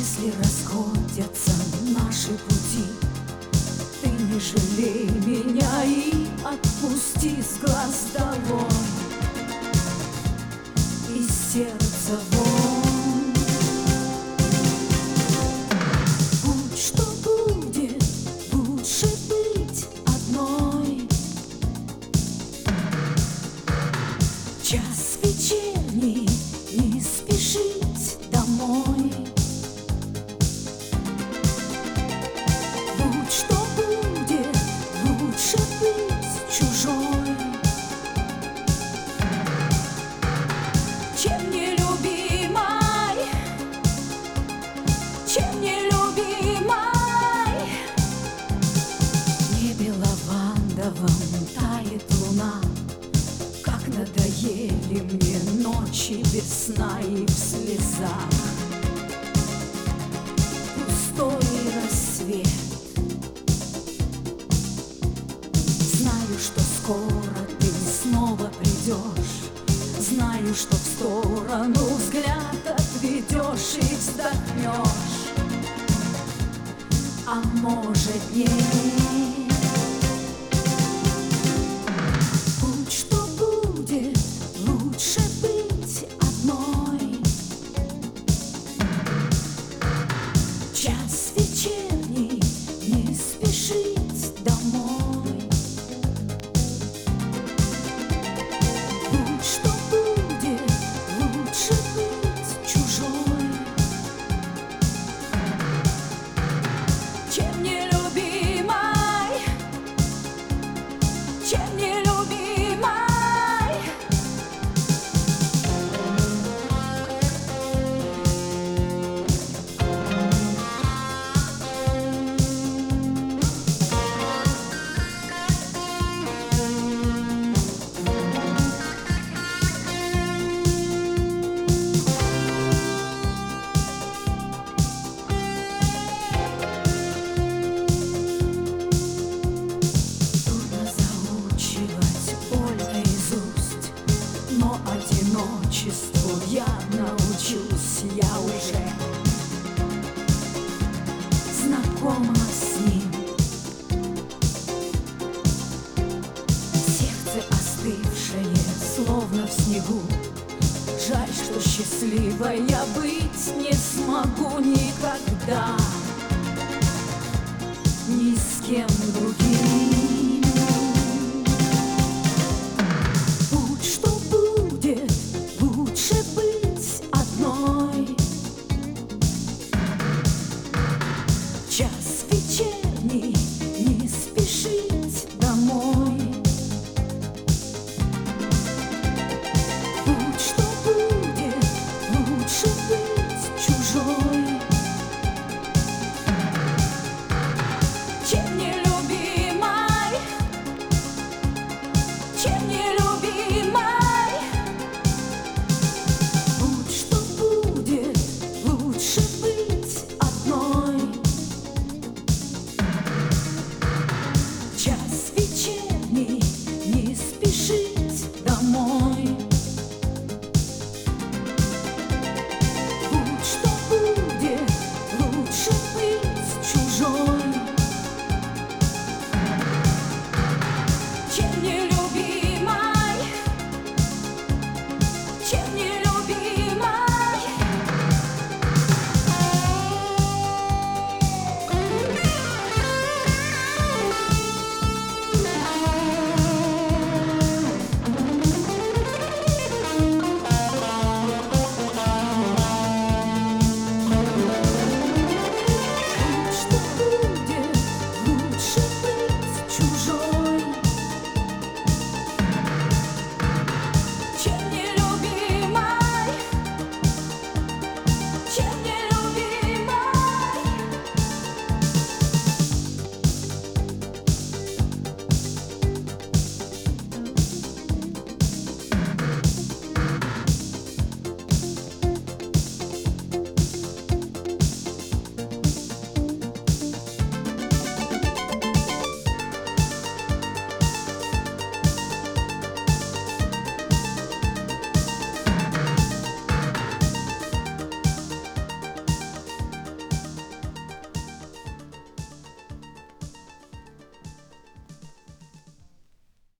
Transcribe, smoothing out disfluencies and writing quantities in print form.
Если расходятся наши пути, ты не жалей меня и отпусти с глаз долой, из сердца вон. Будь что будет, лучше быть одной. Час вечерний, не спешить домой. Будь что будет, лучше быть чужой, чем нелюбимой, чем нелюбимой. В небе лавандовом тает луна, как надоели мне ночи без сна и в слезах. Пустой рассвет. Знаю, что скоро ты снова придешь, знаю, что в сторону взгляд отведешь и вздохнешь, а может нет. Будь что будет, лучше быть одной. Час вечерний, не спешить домой. Будь что будет, лучше быть чужой, чем нелюбимой, чем нелюбимой. Одиночеству я научусь, я уже знакома с ним. Сердце остывшее, словно в снегу. Жаль, что счастливой я быть не смогу никогда, ни с кем другим.